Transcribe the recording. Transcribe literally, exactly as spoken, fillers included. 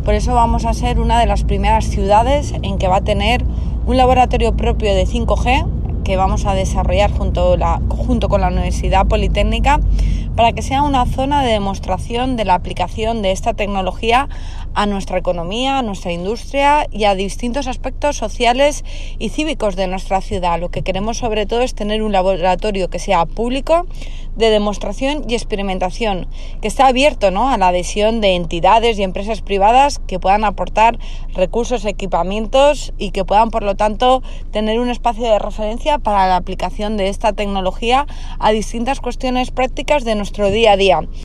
Por eso vamos a ser una de las primeras ciudades en que va a tener un laboratorio propio de cinco G que vamos a desarrollar junto, la, junto con la Universidad Politécnica para que sea una zona de demostración de la aplicación de esta tecnología a nuestra economía, a nuestra industria y a distintos aspectos sociales y cívicos de nuestra ciudad. Lo que queremos sobre todo es tener un laboratorio que sea público, de demostración y experimentación, que está abierto, ¿no?, a la adhesión de entidades y empresas privadas que puedan aportar recursos, equipamientos y que puedan, por lo tanto, tener un espacio de referencia para la aplicación de esta tecnología a distintas cuestiones prácticas de nuestro día a día.